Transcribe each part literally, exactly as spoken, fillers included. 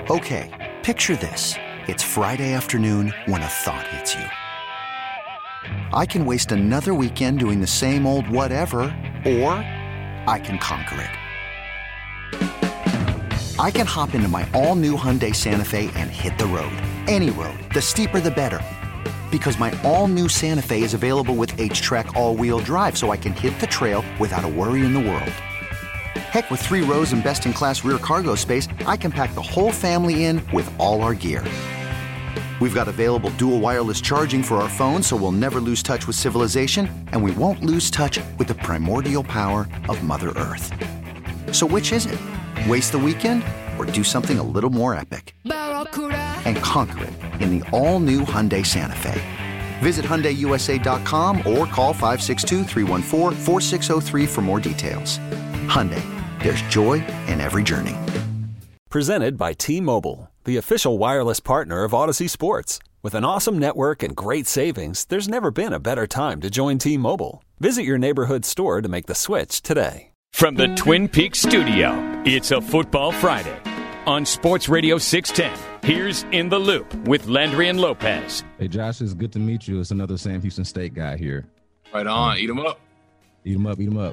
Okay, picture this. It's Friday afternoon when a thought hits you. I can waste another weekend doing the same old whatever, or I can conquer it. I can hop into my all-new Hyundai Santa Fe and hit the road. Any road. The steeper, the better. Because my all-new Santa Fe is available with H-Track all-wheel drive, so I can hit the trail without a worry in the world. Heck, with three rows and best-in-class rear cargo space, I can pack the whole family in with all our gear. We've got available dual wireless charging for our phones, so we'll never lose touch with civilization, and we won't lose touch with the primordial power of Mother Earth. So which is it? Waste the weekend or do something a little more epic? And conquer it in the all-new Hyundai Santa Fe. Visit Hyundai U S A dot com or call five six two, three one four, four six zero three for more details. Hyundai, there's joy in every journey. Presented by T-Mobile, the official wireless partner of Odyssey Sports. With an awesome network and great savings, there's never been a better time to join T-Mobile. Visit your neighborhood store to make the switch today. From the Twin Peaks studio, it's a Football Friday. On Sports Radio six ten, here's In the Loop with Landry and Lopez. Hey, Josh, it's good to meet you. It's another Sam Houston State guy here. Right on. Eat them up. Eat them up, eat them up.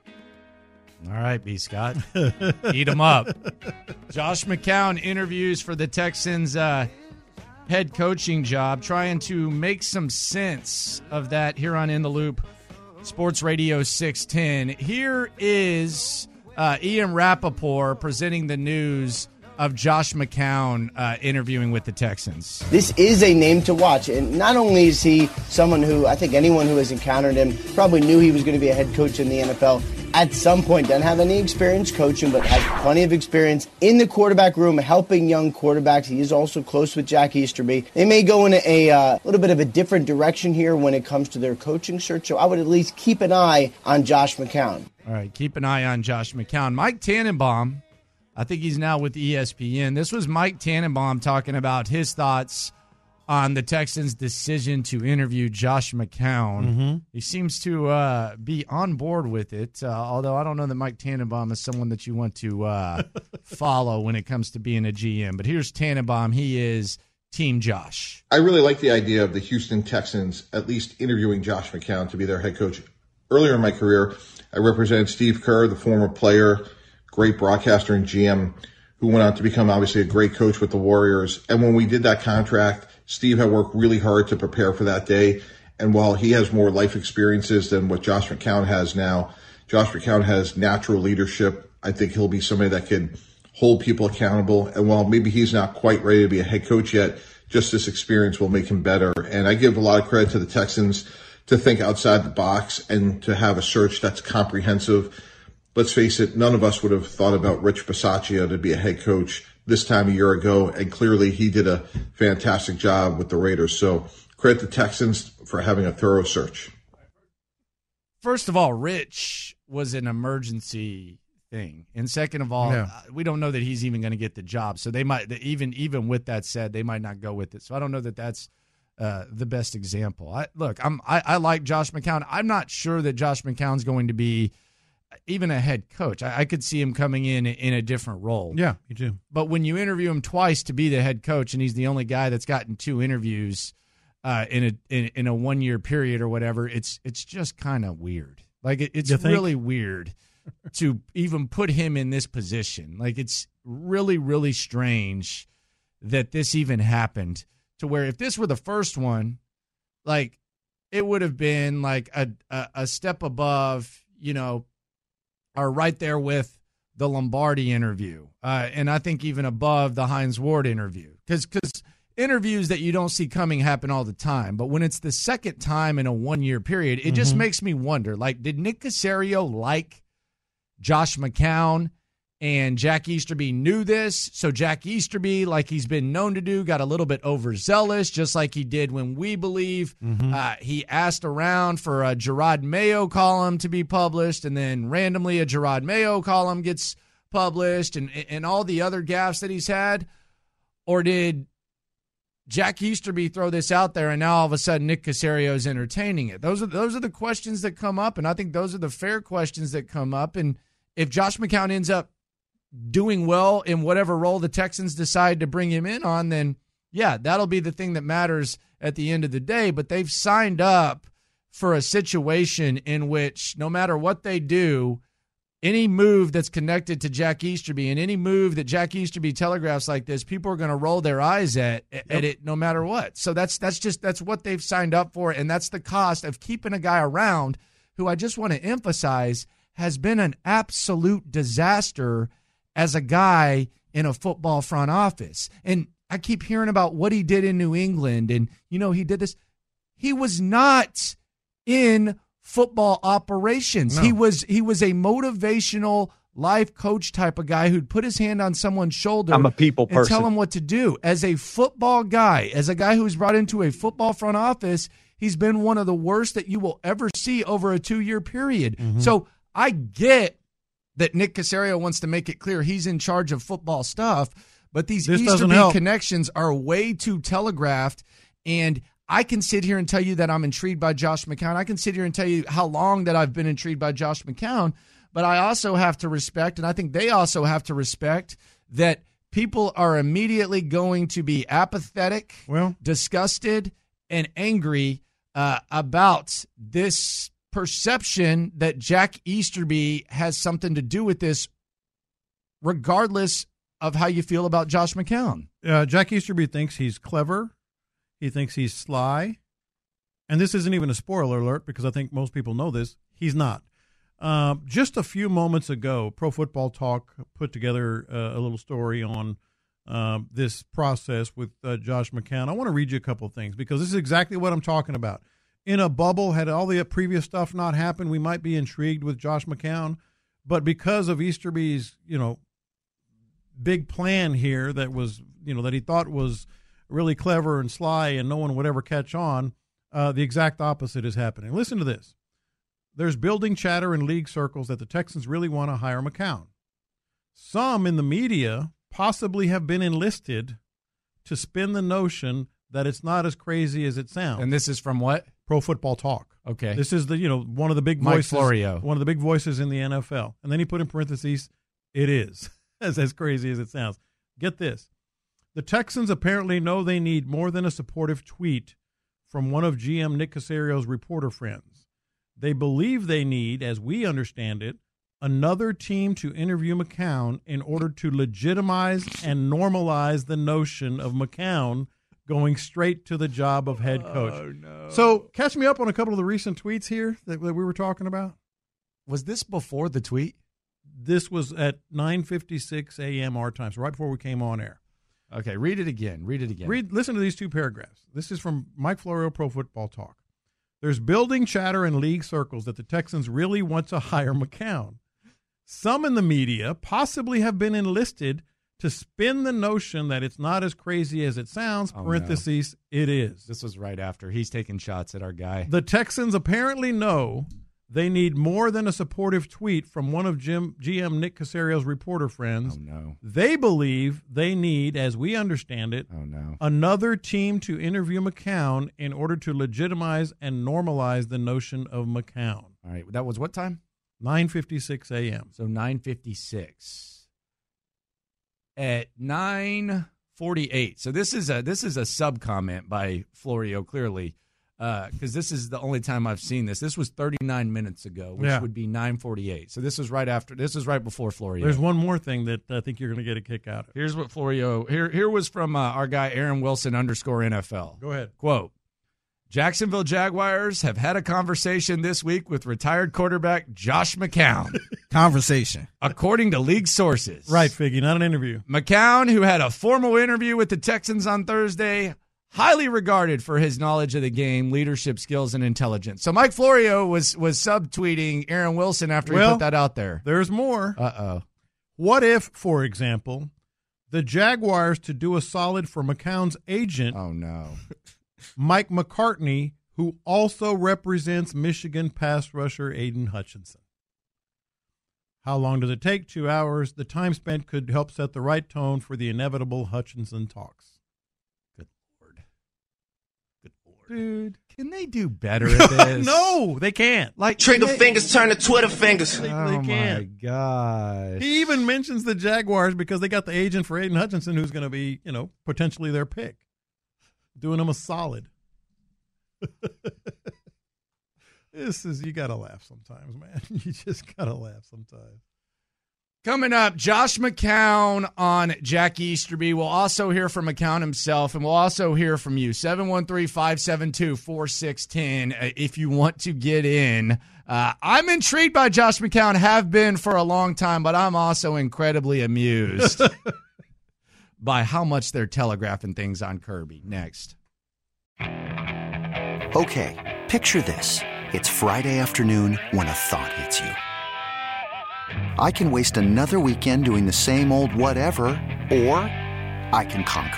All right, B. Scott. Eat them up. Josh McCown interviews for the Texans' uh, head coaching job, trying to make some sense of that here on In the Loop, Sports Radio six ten. Here is uh, Ian Rappaport presenting the news of Josh McCown uh, interviewing with the Texans. This is a name to watch, and not only is he someone who I think anyone who has encountered him probably knew he was going to be a head coach in the N F L at some point. Doesn't have any experience coaching, but has plenty of experience in the quarterback room, helping young quarterbacks. He is also close with Jack Easterby. They may go in a, a uh, little bit of a different direction here when it comes to their coaching search, so I would at least keep an eye on Josh McCown. All right, keep an eye on Josh McCown. Mike Tannenbaum, I think he's now with E S P N. This was Mike Tannenbaum talking about his thoughts on the Texans' decision to interview Josh McCown. Mm-hmm. He seems to uh, be on board with it, uh, although I don't know that Mike Tannenbaum is someone that you want to uh, follow when it comes to being a G M. But here's Tannenbaum. He is Team Josh. I really like the idea of the Houston Texans at least interviewing Josh McCown to be their head coach. Earlier in my career, I represented Steve Kerr, the former player, great broadcaster and G M, who went on to become obviously a great coach with the Warriors. And when we did that contract, Steve had worked really hard to prepare for that day. And while he has more life experiences than what Josh McCown has now, Josh McCown has natural leadership. I think he'll be somebody that can hold people accountable. And while maybe he's not quite ready to be a head coach yet, just this experience will make him better. And I give a lot of credit to the Texans to think outside the box and to have a search that's comprehensive. Let's face it, none of us would have thought about Rich Bisaccia to be a head coach this time a year ago, and clearly he did a fantastic job with the Raiders. So credit the Texans for having a thorough search. First of all, Rich was an emergency thing, and second of all, yeah. we don't know that he's even going to get the job. So they might, even even with that said, they might not go with it. So I don't know that that's uh, the best example. I, look, I'm I, I like Josh McCown. I'm not sure that Josh McCown's going to be even a head coach. I, I could see him coming in in a different role. Yeah, you do. But when you interview him twice to be the head coach, and he's the only guy that's gotten two interviews uh, in a in, in a one year period or whatever, it's it's just kind of weird. Like it, it's really weird to even put him in this position. Like it's really really strange that this even happened. To where if this were the first one, like it would have been like a a, a step above, you know. Are right there with the Lombardi interview, uh, and I think even above the Hines Ward interview, because because interviews that you don't see coming happen all the time. But when it's the second time in a one-year period, it mm-hmm. just makes me wonder, like, did Nick Caserio like Josh McCown and Jack Easterby knew this? So Jack Easterby, like he's been known to do, got a little bit overzealous, just like he did when We Believe. Mm-hmm. Uh, he asked around for a Gerard Mayo column to be published, and then randomly a Gerard Mayo column gets published, and, and all the other gaffes that he's had. Or did Jack Easterby throw this out there, and now all of a sudden Nick Caserio is entertaining it? Those are those are the questions that come up, and I think those are the fair questions that come up. And if Josh McCown ends up doing well in whatever role the Texans decide to bring him in on, then yeah, that'll be the thing that matters at the end of the day. But they've signed up for a situation in which no matter what they do, any move that's connected to Jack Easterby and any move that Jack Easterby telegraphs like this, people are going to roll their eyes at at yep. it no matter what. So that's that's just that's what they've signed up for, and that's the cost of keeping a guy around who I just want to emphasize has been an absolute disaster as a guy in a football front office. And I keep hearing about what he did in New England, and you know he did this. He was not in football operations. No. He was he was a motivational life coach type of guy who'd put his hand on someone's shoulder I'm a people and person. tell him what to do. As a football guy, as a guy who's brought into a football front office, he's been one of the worst that you will ever see over a two-year period. Mm-hmm. So I get that Nick Caserio wants to make it clear he's in charge of football stuff, but these this Easterby connections are way too telegraphed, and I can sit here and tell you that I'm intrigued by Josh McCown. I can sit here and tell you how long that I've been intrigued by Josh McCown, but I also have to respect, and I think they also have to respect, that people are immediately going to be apathetic, well, disgusted, and angry uh, about this perception that Jack Easterby has something to do with this, regardless of how you feel about Josh McCown. Uh, Jack Easterby thinks he's clever. He thinks he's sly. And this isn't even a spoiler alert because I think most people know this. He's not. Uh, just a few moments ago, Pro Football Talk put together uh, a little story on uh, this process with uh, Josh McCown. I want to read you a couple of things because this is exactly what I'm talking about. In a bubble, had all the previous stuff not happened, we might be intrigued with Josh McCown. But because of Easterby's, you know, big plan here that was, you know, that he thought was really clever and sly and no one would ever catch on, uh, the exact opposite is happening. Listen to this. There's building chatter in league circles that the Texans really want to hire McCown. Some in the media possibly have been enlisted to spin the notion that it's not as crazy as it sounds. And this is from what? Pro Football Talk. Okay. This is the, you know, one of the big Mike voices. Florio. One of the big voices in the N F L. And then he put in parentheses, it is as, as crazy as it sounds. Get this. The Texans apparently know they need more than a supportive tweet from one of G M Nick Caserio's reporter friends. They believe they need, as we understand it, another team to interview McCown in order to legitimize and normalize the notion of McCown going straight to the job of head coach. Oh, no. So catch me up on a couple of the recent tweets here that, that we were talking about. Was this before the tweet? This was at nine fifty-six a.m. our time, so right before we came on air. Okay, read it again. Read it again. Read. Listen to these two paragraphs. This is from Mike Florio, Pro Football Talk. There's building chatter in league circles that the Texans really want to hire McCown. Some in the media possibly have been enlisted to spin the notion that it's not as crazy as it sounds, oh, parentheses, no. It is. This was right after. He's taking shots at our guy. The Texans apparently know they need more than a supportive tweet from one of Jim, G M Nick Caserio's reporter friends. Oh, no. They believe they need, as we understand it, oh, no. another team to interview McCown in order to legitimize and normalize the notion of McCown. All right. That was what time? nine fifty-six a.m. So nine fifty-six. At nine forty-eight. So this is a this is a sub comment by Florio, clearly, because uh, this is the only time I've seen this. This was thirty-nine minutes ago, which yeah. would be nine forty-eight. So this was right after. This was right before Florio. There's one more thing that I think you're going to get a kick out of. Here's what Florio. Here here was from uh, our guy Aaron Wilson underscore N F L. Go ahead. Quote. Jacksonville Jaguars have had a conversation this week with retired quarterback Josh McCown. Conversation. According to league sources. Right, Figgy, not an interview. McCown, who had a formal interview with the Texans on Thursday, highly regarded for his knowledge of the game, leadership skills, and intelligence. So Mike Florio was was subtweeting Aaron Wilson after well, he put that out there. There's more. Uh-oh. What if, for example, the Jaguars, to do a solid for McCown's agent, oh no, Mike McCartney, who also represents Michigan pass rusher Aiden Hutchinson. How long does it take? Two hours. The time spent could help set the right tone for the inevitable Hutchinson talks. Good Lord. Good Lord. Dude. Can they do better at this? No, they can't. Like Trigger they, fingers turn to Twitter fingers. They, oh, they my can't. gosh. He even mentions the Jaguars because they got the agent for Aiden Hutchinson who's going to be, you know, potentially their pick. Doing them a solid. This is, you got to laugh sometimes, man. You just got to laugh sometimes. Coming up, Josh McCown on Jack Easterby. We'll also hear from McCown himself, and we'll also hear from you. seven one three, five seven two, four six one zero uh, if you want to get in. Uh, I'm intrigued by Josh McCown, have been for a long time, but I'm also incredibly amused by how much they're telegraphing things on Kirby. Next. Okay, picture this. It's Friday afternoon when a thought hits you. I can waste another weekend doing the same old whatever, or I can conquer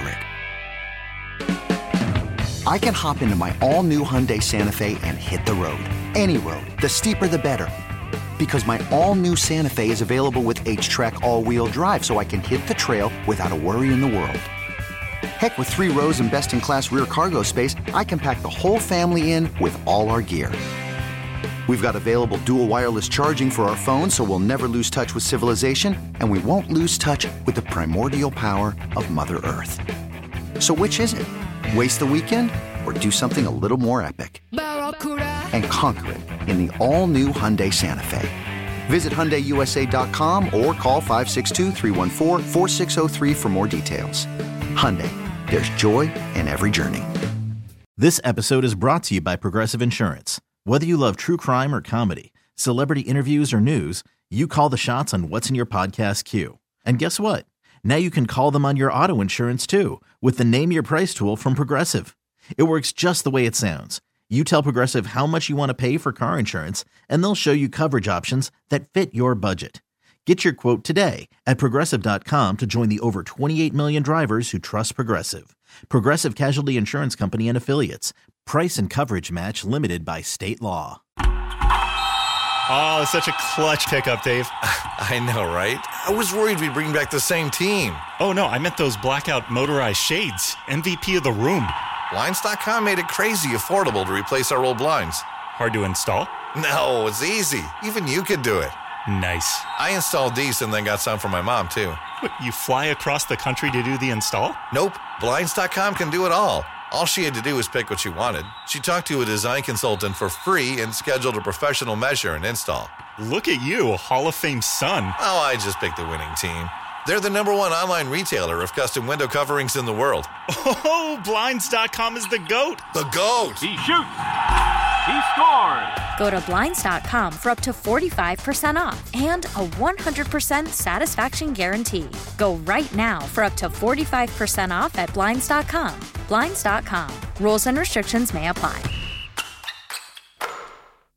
it. I can hop into my all-new Hyundai Santa Fe and hit the road. Any road. The steeper, the better. Because my all-new Santa Fe is available with H-Track all-wheel drive, so I can hit the trail without a worry in the world. Heck, with three rows and best-in-class rear cargo space, I can pack the whole family in with all our gear. We've got available dual wireless charging for our phones, so we'll never lose touch with civilization, and we won't lose touch with the primordial power of Mother Earth. So which is it? Waste the weekend or do something a little more epic? And conquer it in the all-new Hyundai Santa Fe. Visit Hyundai U S A dot com or call five six two, three one four, four six zero three for more details. Hyundai, there's joy in every journey. This episode is brought to you by Progressive Insurance. Whether you love true crime or comedy, celebrity interviews or news, you call the shots on what's in your podcast queue. And guess what? Now you can call them on your auto insurance too with the Name Your Price tool from Progressive. It works just the way it sounds. You tell Progressive how much you want to pay for car insurance, and they'll show you coverage options that fit your budget. Get your quote today at Progressive dot com to join the over twenty-eight million drivers who trust Progressive. Progressive Casualty Insurance Company and Affiliates. Price and coverage match limited by state law. Oh, such a clutch pickup, Dave. I know, right? I was worried we'd bring back the same team. Oh, no, I meant those blackout motorized shades. M V P of the room. Blinds dot com made it crazy affordable to replace our old blinds. Hard to install? No, it's easy. Even you could do it. Nice. I installed these and then got some for my mom, too. What, you fly across the country to do the install? Nope. Blinds dot com can do it all. All she had to do was pick what she wanted. She talked to a design consultant for free and scheduled a professional measure and install. Look at you, a Hall of Fame son. Oh, I just picked the winning team. They're the number one online retailer of custom window coverings in the world. Oh, Blinds dot com is the GOAT. The GOAT. He shoots. He scores. Go to Blinds dot com for up to forty-five percent off and a one hundred percent satisfaction guarantee. Go right now for up to forty-five percent off at Blinds dot com. Blinds dot com. Rules and restrictions may apply.